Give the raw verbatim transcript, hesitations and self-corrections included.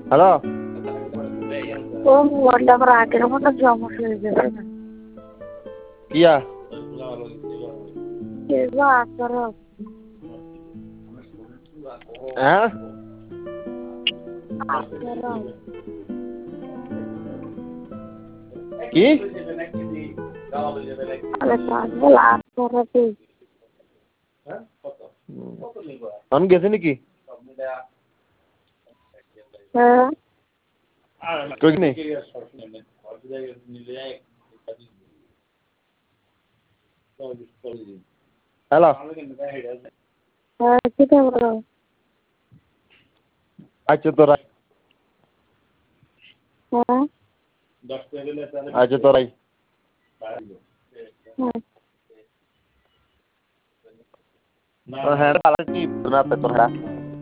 hello ও মোবাইলটা করে আগের মতো সমস্যা হয়ে যাবে না কিয়া এবার আসলে হ্যাঁ কি অন গেছে নাকি হ্যাঁ কই নেই হ্যালো হ্যাঁ ঠিক আছে আচ্ছা তোরাই হ্যাঁ আচ্ছা তোরাই হ্যাঁ হ্যাঁ পালা কি না তোরা